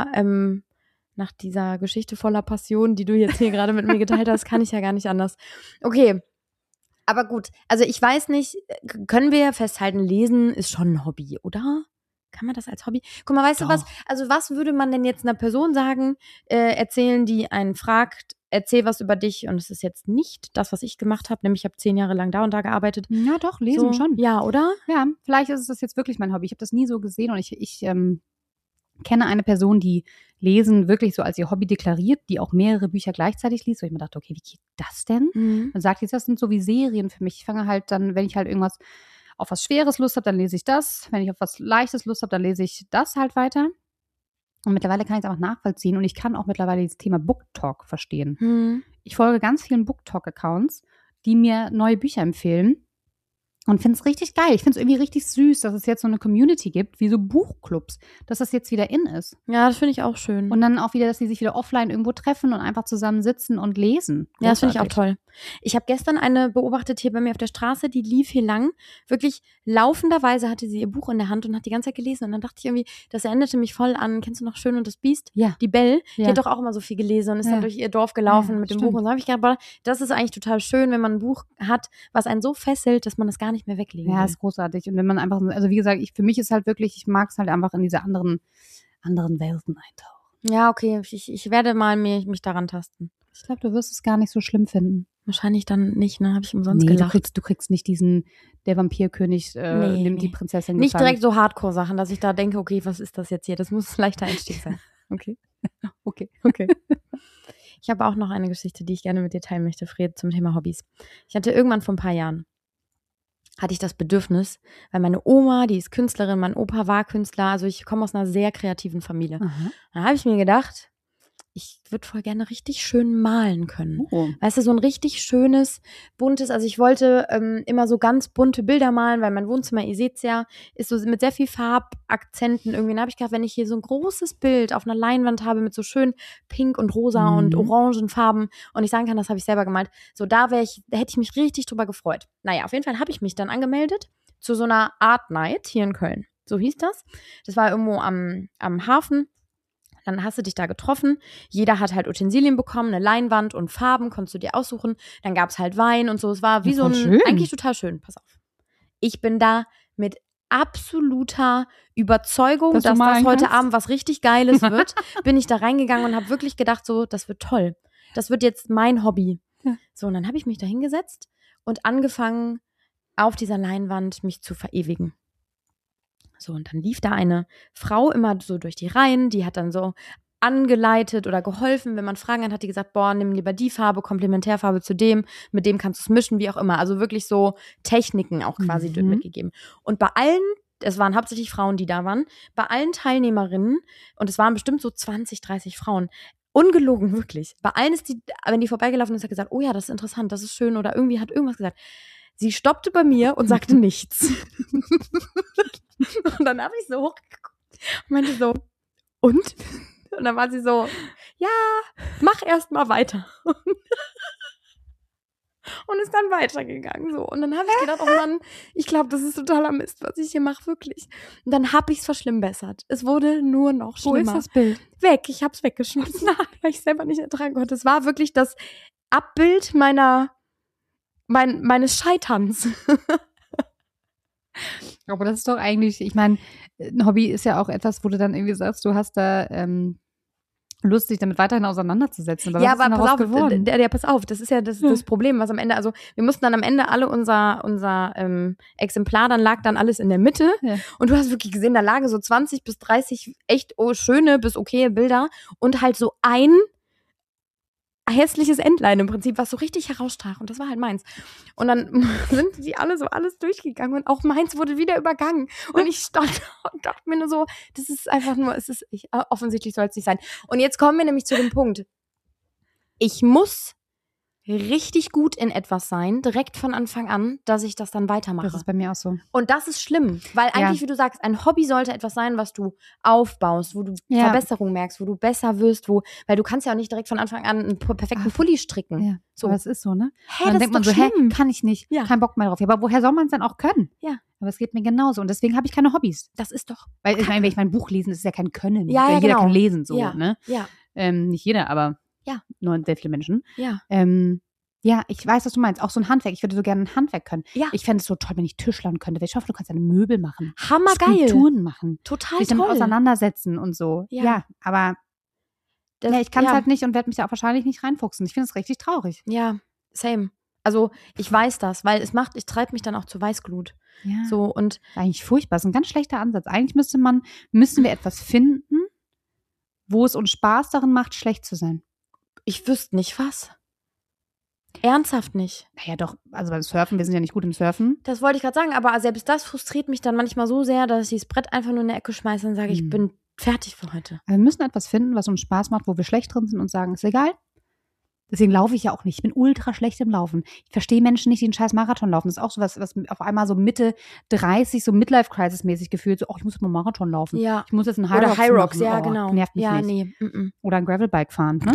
S1: dieser Geschichte voller Passion, die du jetzt hier gerade mit mir geteilt hast, kann ich ja gar nicht anders. Okay. Aber gut, also ich weiß nicht, können wir festhalten, Lesen ist schon ein Hobby, oder? Kann man das als Hobby? Guck mal, weißt du was? Also was würde man denn jetzt einer Person sagen, erzählen, die einen fragt, erzähl was über dich und es ist jetzt nicht das, was ich gemacht habe, nämlich ich habe 10 Jahre lang da und da gearbeitet.
S2: Ja doch, lesen schon.
S1: Ja, oder?
S2: Ja, vielleicht ist es jetzt wirklich mein Hobby. Ich habe das nie so gesehen und ich kenne eine Person, die Lesen wirklich so als ihr Hobby deklariert, die auch mehrere Bücher gleichzeitig liest, wo ich mir dachte, okay, wie geht das denn? Und sagt jetzt, das sind so wie Serien für mich. Ich fange halt dann, wenn ich halt irgendwas auf was Schweres Lust habe, dann lese ich das. Wenn ich auf was Leichtes Lust habe, dann lese ich das halt weiter. Und mittlerweile kann ich es einfach nachvollziehen und ich kann auch mittlerweile das Thema BookTok verstehen. Ich folge ganz vielen BookTok-Accounts, die mir neue Bücher empfehlen. Und finde es richtig geil. Ich finde es irgendwie richtig süß, dass es jetzt so eine Community gibt, wie so Buchclubs, dass das jetzt wieder in ist.
S1: Ja, das finde ich auch schön.
S2: Und dann auch wieder, dass die sich wieder offline irgendwo treffen und einfach zusammen sitzen und lesen.
S1: Ja, das finde ich auch toll. Ich habe gestern eine beobachtet hier bei mir auf der Straße, die lief hier lang. Wirklich laufenderweise hatte sie ihr Buch in der Hand und hat die ganze Zeit gelesen. Und dann dachte ich irgendwie, das erinnerte mich voll an, kennst du noch Schön und das Biest?
S2: Ja.
S1: Die Belle, die hat doch auch immer so viel gelesen und ist dann durch ihr Dorf gelaufen mit dem Buch. Und so habe ich gedacht, boah, das ist eigentlich total schön, wenn man ein Buch hat, was einen so fesselt, dass man das gar nicht mehr weglegen will.
S2: Ja, ist großartig. Und wenn man einfach, also wie gesagt, für mich ist halt wirklich, ich mag es halt einfach in diese anderen Welten eintauchen.
S1: Ja, okay, ich werde mal mich daran tasten.
S2: Ich glaube, du wirst es gar nicht so schlimm finden.
S1: Wahrscheinlich dann nicht, ne? Habe ich umsonst gelacht.
S2: Du kriegst nicht der Vampirkönig nimmt die Prinzessin
S1: nicht gefangen. Direkt so Hardcore-Sachen, dass ich da denke, okay, was ist das jetzt hier? Das muss ein leichter Einstieg sein. Okay.
S2: Okay.
S1: Ich habe auch noch eine Geschichte, die ich gerne mit dir teilen möchte, Fred, zum Thema Hobbys. Ich hatte irgendwann vor ein paar Jahren, hatte ich das Bedürfnis, weil meine Oma, die ist Künstlerin, mein Opa war Künstler, also ich komme aus einer sehr kreativen Familie. Dann habe ich mir gedacht, ich würde voll gerne richtig schön malen können. Weißt du, so ein richtig schönes, buntes, also ich wollte immer so ganz bunte Bilder malen, weil mein Wohnzimmer, ihr seht's ja, ist so mit sehr viel Farbakzenten irgendwie. Dann habe ich gedacht, wenn ich hier so ein großes Bild auf einer Leinwand habe mit so schön pink und rosa und orangen Farben und ich sagen kann, das habe ich selber gemalt, so da hätte ich mich richtig drüber gefreut. Naja, auf jeden Fall habe ich mich dann angemeldet zu so einer Art Night hier in Köln. So hieß das. Das war irgendwo am Hafen. Dann hast du dich da getroffen. Jeder hat halt Utensilien bekommen, eine Leinwand und Farben, konntest du dir aussuchen. Dann gab es halt Wein und so. Es war wie so ein,
S2: schön.
S1: Eigentlich total schön. Pass auf. Ich bin da mit absoluter Überzeugung, dass das heute Abend was richtig Geiles wird, bin ich da reingegangen und habe wirklich gedacht, so, das wird toll. Das wird jetzt mein Hobby. Ja. So, und dann habe ich mich da hingesetzt und angefangen, auf dieser Leinwand mich zu verewigen. So, und dann lief da eine Frau immer so durch die Reihen, die hat dann so angeleitet oder geholfen. Wenn man Fragen hat die gesagt, boah, nimm lieber die Farbe, Komplementärfarbe zu dem, mit dem kannst du es mischen, wie auch immer. Also wirklich so Techniken auch quasi mitgegeben. Und bei allen, es waren hauptsächlich Frauen, die da waren, bei allen Teilnehmerinnen, und es waren bestimmt so 20, 30 Frauen, ungelogen, wirklich. Bei allen ist wenn die vorbeigelaufen ist, hat gesagt, oh ja, das ist interessant, das ist schön oder irgendwie hat irgendwas gesagt. Sie stoppte bei mir und sagte nichts. Und dann habe ich so hochgeguckt und meinte so, und? Und dann war sie so, ja, mach erst mal weiter. Und ist dann weitergegangen. So. Und dann habe ich gedacht, oh Mann, ich glaube, das ist totaler Mist, was ich hier mache, wirklich. Und dann habe ich es verschlimmbessert. Es wurde nur noch schlimmer.
S2: Wo ist das Bild?
S1: Weg, ich habe es weggeschmissen, weil ich selber nicht ertragen konnte. Es war wirklich das Abbild meines Scheiterns.
S2: Aber das ist doch eigentlich, ich meine, ein Hobby ist ja auch etwas, wo du dann irgendwie sagst, du hast da Lust, dich damit weiterhin auseinanderzusetzen. Aber
S1: Ja,
S2: was ist denn
S1: aber
S2: daraus
S1: pass auf,
S2: geworden?
S1: pass auf, das ist ja das Problem, was am Ende, also wir mussten dann am Ende alle unser Exemplar, dann lag dann alles in der Mitte
S2: Ja.
S1: und du hast wirklich gesehen, da lagen so 20 bis 30 echt schöne bis okaye Bilder und halt so ein hässliches Entlein im Prinzip, was so richtig herausstach und das war halt meins. Und dann sind die alle so alles durchgegangen und auch meins wurde wieder übergangen und ich stand da und dachte mir nur so, das ist einfach nur, offensichtlich soll es nicht sein. Und jetzt kommen wir nämlich zu dem Punkt, ich muss richtig gut in etwas sein, direkt von Anfang an, dass ich das dann weitermache.
S2: Das ist bei mir auch so.
S1: Und das ist schlimm, weil eigentlich, wie du sagst, ein Hobby sollte etwas sein, was du aufbaust, wo du Verbesserung merkst, wo du besser wirst, weil du kannst ja auch nicht direkt von Anfang an einen perfekten Pulli stricken.
S2: Ja, so. Aber es ist so, ne?
S1: Hä,
S2: dann
S1: das
S2: denkt man
S1: ist doch
S2: so,
S1: schlimm.
S2: kann ich nicht, kein Bock mehr drauf. Ja, aber woher soll man es dann auch können?
S1: Ja.
S2: Aber es geht mir genauso und deswegen habe ich keine Hobbys.
S1: Das ist doch
S2: Weil ich meine, wenn ich mein Buch lesen, das ist ja kein Können.
S1: Ja,
S2: jeder
S1: genau.
S2: kann lesen, so,
S1: Ja.
S2: ne?
S1: Ja.
S2: Nicht jeder, aber nur sehr viele Menschen.
S1: Ja.
S2: Ja, ich weiß, was du meinst. Auch so ein Handwerk. Ich würde so gerne ein Handwerk können.
S1: Ja.
S2: Ich fände es so toll, wenn ich Tischlern könnte. Ich hoffe, du kannst deine Möbel machen.
S1: Hammergeil.
S2: Skulpturen machen.
S1: Total
S2: sich damit
S1: toll.
S2: auseinandersetzen und so. Ja, aber ich kann es halt nicht und werde mich da auch wahrscheinlich nicht reinfuchsen. Ich finde es richtig traurig.
S1: Ja, same. Also ich weiß das, weil es treibt mich dann auch zur Weißglut.
S2: Ja.
S1: So und
S2: Das ist eigentlich furchtbar. Das ist ein ganz schlechter Ansatz. Eigentlich müssen wir etwas finden, wo es uns Spaß darin macht, schlecht zu sein.
S1: ich wüsste nicht was. Ernsthaft nicht.
S2: Naja, doch, also beim Surfen, wir sind ja nicht gut im Surfen.
S1: Das wollte ich gerade sagen, aber selbst das frustriert mich dann manchmal so sehr, dass ich das Brett einfach nur in der Ecke schmeiße und sage, ich bin fertig für heute.
S2: Aber wir müssen etwas finden, was uns Spaß macht, wo wir schlecht drin sind und sagen, ist egal. Deswegen laufe ich ja auch nicht. Ich bin ultra schlecht im Laufen. Ich verstehe Menschen nicht, die einen scheiß Marathon laufen. Das ist auch so was auf einmal so Mitte 30, so Midlife-Crisis-mäßig gefühlt. So, ich muss jetzt mal einen Marathon laufen.
S1: Ja.
S2: Ich muss jetzt einen
S1: Oder High Rocks,
S2: machen.
S1: ja, genau.
S2: Nervt mich
S1: ja,
S2: nicht.
S1: nee.
S2: Oder ein Gravelbike fahren, ne?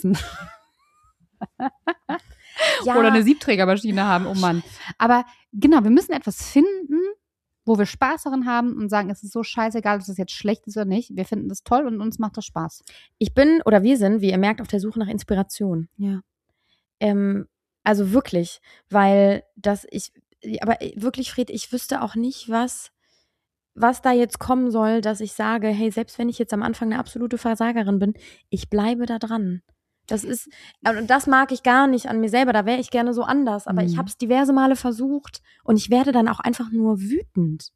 S1: Ja.
S2: Oder eine Siebträgermaschine haben, oh Mann. Aber genau, wir müssen etwas finden, wo wir Spaß daran haben und sagen, es ist so scheißegal, ob es jetzt schlecht ist oder nicht. Wir finden das toll und uns macht das Spaß.
S1: Wir sind, wie ihr merkt, auf der Suche nach Inspiration.
S2: Ja.
S1: Also wirklich, aber wirklich, Fred, ich wüsste auch nicht, was da jetzt kommen soll, dass ich sage, hey, selbst wenn ich jetzt am Anfang eine absolute Versagerin bin, ich bleibe da dran. Das mag ich gar nicht an mir selber, da wäre ich gerne so anders, aber ich habe es diverse Male versucht und ich werde dann auch einfach nur wütend.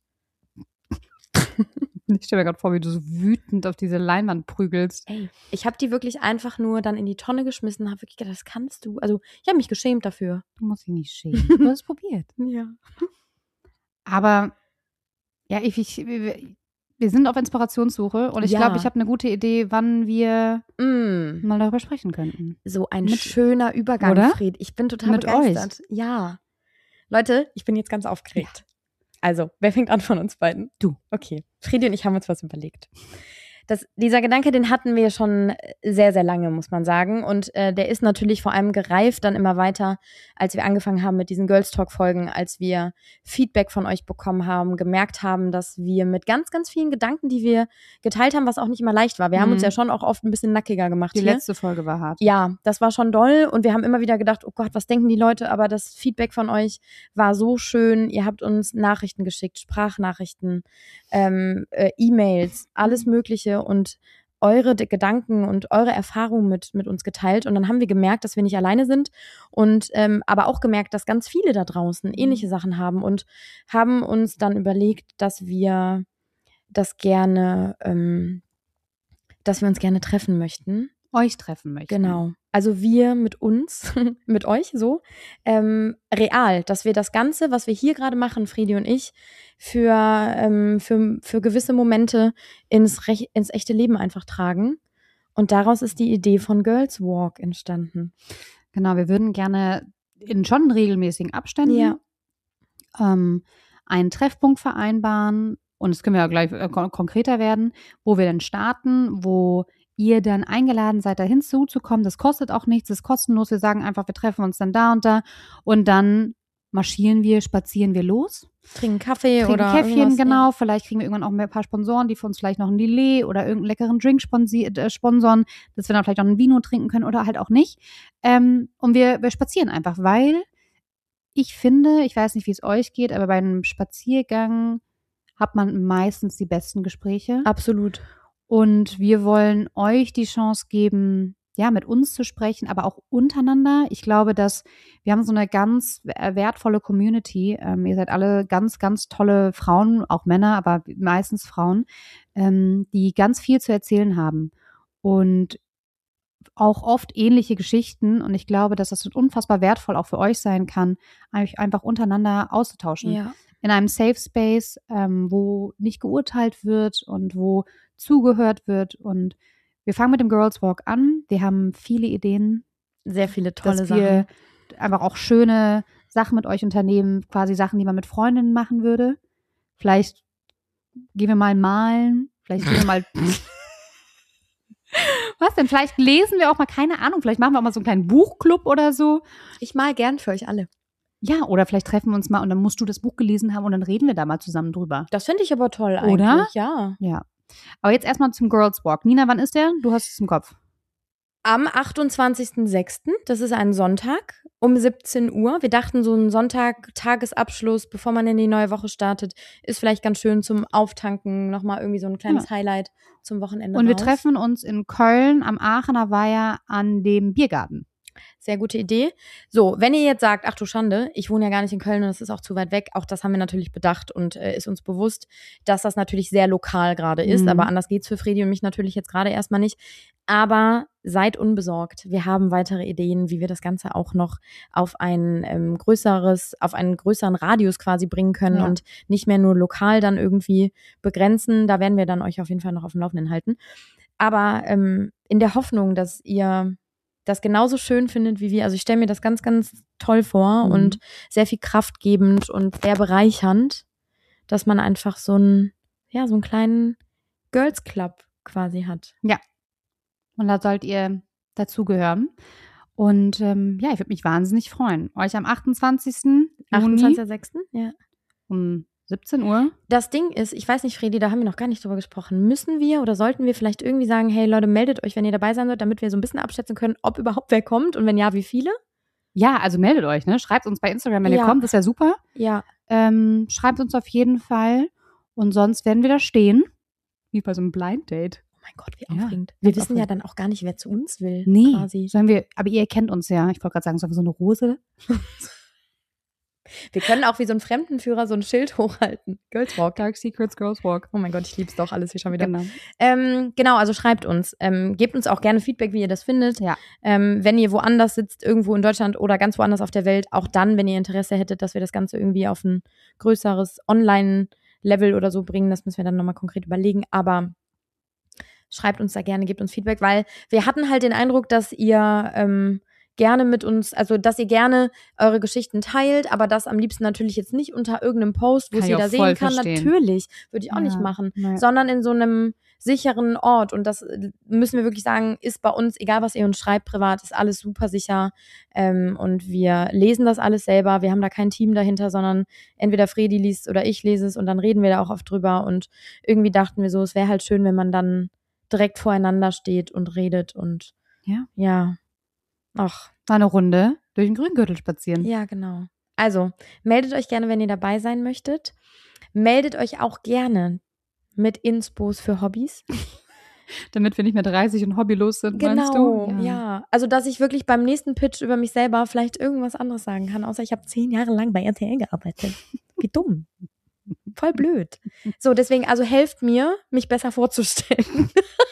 S2: Ich stelle mir gerade vor, wie du so wütend auf diese Leinwand prügelst.
S1: Ey, ich habe die wirklich einfach nur dann in die Tonne geschmissen und habe wirklich gedacht, das kannst du. Also ich habe mich geschämt dafür.
S2: Du musst dich nicht schämen. Du hast es probiert.
S1: Ja.
S2: Aber ja, wir sind auf Inspirationssuche und ich glaube, ich habe eine gute Idee, wann wir mal darüber sprechen könnten.
S1: So ein schöner Übergang,
S2: oder?
S1: Fred. Ich bin total
S2: Mit
S1: begeistert. Ja. Leute, ich bin jetzt ganz aufgeregt. Ja. Also, wer fängt an von uns beiden?
S2: Du.
S1: Okay. Fredi und ich haben uns was überlegt. Dieser Gedanke, den hatten wir schon sehr, sehr lange, muss man sagen. Und der ist natürlich vor allem gereift dann immer weiter, als wir angefangen haben mit diesen Girls Talk-Folgen, als wir Feedback von euch bekommen haben, gemerkt haben, dass wir mit ganz, ganz vielen Gedanken, die wir geteilt haben, was auch nicht immer leicht war. Wir haben uns ja schon auch oft ein bisschen nackiger gemacht
S2: Die
S1: hier.
S2: letzte Folge war hart.
S1: Ja, das war schon doll und wir haben immer wieder gedacht, oh Gott, was denken die Leute? Aber das Feedback von euch war so schön. Ihr habt uns Nachrichten geschickt, Sprachnachrichten, E-Mails, alles Mögliche und eure Gedanken und eure Erfahrungen mit uns geteilt. Und dann haben wir gemerkt, dass wir nicht alleine sind und aber auch gemerkt, dass ganz viele da draußen ähnliche Sachen haben und haben uns dann überlegt, dass wir uns gerne treffen möchten.
S2: Euch treffen möchten.
S1: Genau. Also wir mit uns, mit euch so, real, dass wir das Ganze, was wir hier gerade machen, Fredi und ich, für gewisse Momente ins echte Leben einfach tragen. Und daraus ist die Idee von Girls Walk entstanden.
S2: Genau, wir würden gerne in schon regelmäßigen Abständen einen Treffpunkt vereinbaren. Und das können wir ja gleich konkreter werden, wo wir dann starten, wo ihr dann eingeladen seid, da hinzuzukommen. Das kostet auch nichts, das ist kostenlos. Wir sagen einfach, wir treffen uns dann da und dann spazieren wir los.
S1: Trinken Kaffee
S2: Trinken
S1: oder
S2: Käffchen,
S1: irgendwas,
S2: genau.
S1: ja.
S2: Vielleicht kriegen wir irgendwann auch ein paar Sponsoren, die für uns vielleicht noch ein Lillet oder irgendeinen leckeren Drink sponsoren, dass wir dann vielleicht noch ein Vino trinken können oder halt auch nicht. Und wir spazieren einfach, weil ich finde, ich weiß nicht, wie es euch geht, aber bei einem Spaziergang hat man meistens die besten Gespräche.
S1: Absolut.
S2: Und wir wollen euch die Chance geben, ja, mit uns zu sprechen, aber auch untereinander. Ich glaube, dass wir haben so eine ganz wertvolle Community. Ihr seid alle ganz, ganz tolle Frauen, auch Männer, aber meistens Frauen, die ganz viel zu erzählen haben und auch oft ähnliche Geschichten. Und ich glaube, dass das unfassbar wertvoll auch für euch sein kann, euch einfach untereinander auszutauschen.
S1: Ja.
S2: In einem Safe Space, wo nicht geurteilt wird und wo zugehört wird. Und wir fangen mit dem Girls Walk an. Wir haben viele Ideen,
S1: Sehr viele tolle
S2: dass
S1: Sachen.
S2: wir einfach auch schöne Sachen mit euch unternehmen, quasi Sachen, die man mit Freundinnen machen würde. Vielleicht gehen wir mal malen, vielleicht gehen wir mal was denn? Vielleicht lesen wir auch mal, keine Ahnung, vielleicht machen wir auch mal so einen kleinen Buchclub oder so.
S1: Ich mal gern für euch alle.
S2: Ja, oder vielleicht treffen wir uns mal und dann musst du das Buch gelesen haben und dann reden wir da mal zusammen drüber.
S1: Das finde ich aber toll eigentlich.
S2: Oder?
S1: Ja.
S2: Ja. Aber jetzt erstmal zum Girls Walk. Nina, wann ist der? Du hast es im Kopf.
S1: Am 28.06., das ist ein Sonntag, um 17 Uhr. Wir dachten, so ein Sonntag, Tagesabschluss, bevor man in die neue Woche startet, ist vielleicht ganz schön zum Auftanken, nochmal irgendwie so ein kleines Highlight zum Wochenende
S2: Und wir
S1: raus.
S2: treffen uns in Köln am Aachener Weiher an dem Biergarten.
S1: Sehr gute Idee. So, wenn ihr jetzt sagt, ach du Schande, ich wohne ja gar nicht in Köln und das ist auch zu weit weg, auch das haben wir natürlich bedacht und ist uns bewusst, dass das natürlich sehr lokal gerade ist, aber anders geht's für Fredi und mich natürlich jetzt gerade erstmal nicht. Aber seid unbesorgt. Wir haben weitere Ideen, wie wir das Ganze auch noch auf einen größeren Radius quasi bringen können und nicht mehr nur lokal dann irgendwie begrenzen. Da werden wir dann euch auf jeden Fall noch auf dem Laufenden halten. Aber in der Hoffnung, dass ihr das genauso schön findet wie wir. Also ich stelle mir das ganz, ganz toll vor und sehr viel kraftgebend und sehr bereichernd, dass man einfach so einen kleinen Girls Club quasi hat.
S2: Ja. Und da sollt ihr dazugehören. Und ich würde mich wahnsinnig freuen. Euch am 28. Juni
S1: 28.06. Ja.
S2: um 17 Uhr.
S1: Das Ding ist, ich weiß nicht, Fredi, da haben wir noch gar nicht drüber gesprochen. Müssen wir oder sollten wir vielleicht irgendwie sagen, hey Leute, meldet euch, wenn ihr dabei sein sollt, damit wir so ein bisschen abschätzen können, ob überhaupt wer kommt und wenn ja, wie viele?
S2: Ja, also meldet euch, ne? Schreibt uns bei Instagram, wenn ihr kommt, das ist ja super.
S1: Ja.
S2: Schreibt uns auf jeden Fall. Und sonst werden wir da stehen. Wie bei so einem Blind Date.
S1: Oh mein Gott, wie aufregend. Wir wissen ja dann auch gar nicht, wer zu uns will.
S2: Nee,
S1: quasi.
S2: Aber ihr kennt uns ja. Ich wollte gerade sagen, sollen wir so eine Rose?
S1: Wir können auch wie so ein Fremdenführer so ein Schild hochhalten. Girls Walk.
S2: Dark Secrets, Girls Walk.
S1: Oh mein Gott, ich lieb's doch alles hier schon wieder.
S2: Genau.
S1: Genau, also schreibt uns. Gebt uns auch gerne Feedback, wie ihr das findet.
S2: Ja.
S1: Wenn ihr woanders sitzt, irgendwo in Deutschland oder ganz woanders auf der Welt, auch dann, wenn ihr Interesse hättet, dass wir das Ganze irgendwie auf ein größeres Online-Level oder so bringen, das müssen wir dann nochmal konkret überlegen. Aber schreibt uns da gerne, gebt uns Feedback, weil wir hatten halt den Eindruck, dass ihr gerne mit uns, also dass ihr gerne eure Geschichten teilt, aber das am liebsten natürlich jetzt nicht unter irgendeinem Post, wo es jeder sehen kann.
S2: Verstehen.
S1: Natürlich, würde ich auch nicht machen, sondern in so einem sicheren Ort. Und das müssen wir wirklich sagen, ist bei uns, egal was ihr uns schreibt, privat, ist alles super sicher. Und wir lesen das alles selber. Wir haben da kein Team dahinter, sondern entweder Fredi liest oder ich lese es und dann reden wir da auch oft drüber. Und irgendwie dachten wir so, es wäre halt schön, wenn man dann direkt voreinander steht und redet und ja. Ach.
S2: Mal eine Runde durch den Grüngürtel spazieren.
S1: Ja, genau. Also, meldet euch gerne, wenn ihr dabei sein möchtet. Meldet euch auch gerne mit Inspos für Hobbys.
S2: Damit wir nicht mehr 30 und hobbylos sind, meinst
S1: du?
S2: Genau,
S1: ja. Also, dass ich wirklich beim nächsten Pitch über mich selber vielleicht irgendwas anderes sagen kann, außer ich habe 10 Jahre lang bei RTL gearbeitet. Wie dumm. Voll blöd. So, deswegen, also helft mir, mich besser vorzustellen.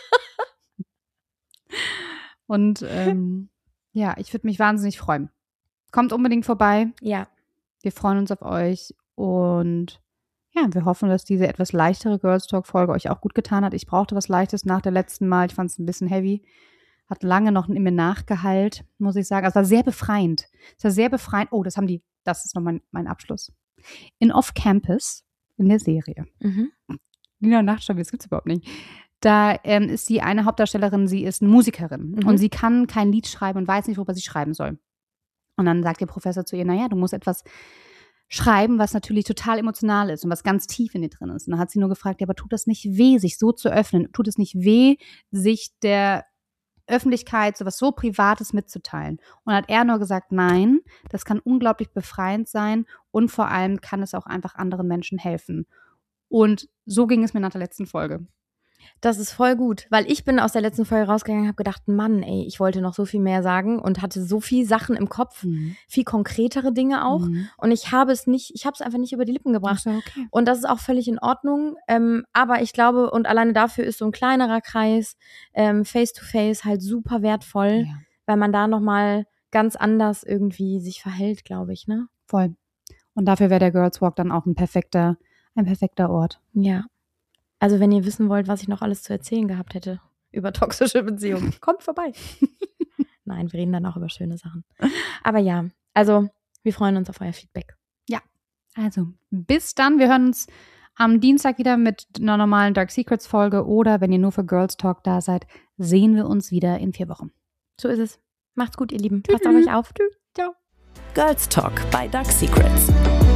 S2: Und ja, ich würde mich wahnsinnig freuen. Kommt unbedingt vorbei.
S1: Ja.
S2: Wir freuen uns auf euch und ja, wir hoffen, dass diese etwas leichtere Girls Talk Folge euch auch gut getan hat. Ich brauchte was Leichtes nach der letzten Mal. Ich fand es ein bisschen heavy. Hat lange noch in mir nachgeheilt, muss ich sagen. Also es war sehr befreiend. Oh, das ist noch mein Abschluss. In Off Campus, in der Serie. Nina Nachtstadt, das gibt's überhaupt nicht. Da ist die eine Hauptdarstellerin, sie ist eine Musikerin
S1: Mhm.
S2: und sie kann kein Lied schreiben und weiß nicht, worüber sie schreiben soll. Und dann sagt der Professor zu ihr, naja, du musst etwas schreiben, was natürlich total emotional ist und was ganz tief in dir drin ist. Und dann hat sie nur gefragt, ja, aber tut das nicht weh, sich so zu öffnen? Tut es nicht weh, sich der Öffentlichkeit sowas so Privates mitzuteilen? Und hat er nur gesagt, nein, das kann unglaublich befreiend sein und vor allem kann es auch einfach anderen Menschen helfen. Und so ging es mir nach der letzten Folge.
S1: Das ist voll gut, weil ich bin aus der letzten Folge rausgegangen und habe gedacht, Mann, ey, ich wollte noch so viel mehr sagen und hatte so viel Sachen im Kopf, viel konkretere Dinge auch. Und ich habe es einfach nicht über die Lippen gebracht.
S2: Ach so, okay.
S1: Und das ist auch völlig in Ordnung. Aber ich glaube, und alleine dafür ist so ein kleinerer Kreis, Face-to-Face halt super wertvoll,
S2: Ja,
S1: weil man da nochmal ganz anders irgendwie sich verhält, glaube ich, ne?
S2: voll. Und dafür wäre der Girls Walk dann auch ein perfekter Ort.
S1: Ja. Also wenn ihr wissen wollt, was ich noch alles zu erzählen gehabt hätte über toxische Beziehungen, kommt vorbei. Nein, wir reden dann auch über schöne Sachen. Aber ja, also wir freuen uns auf euer Feedback.
S2: Also, bis dann. Wir hören uns am Dienstag wieder mit einer normalen Dark Secrets Folge oder wenn ihr nur für Girls Talk da seid, sehen wir uns wieder in 4 Wochen.
S1: So ist es. Macht's gut, ihr Lieben. Passt auf euch auf. Tschüss. Ciao.
S3: Girls Talk bei Dark Secrets.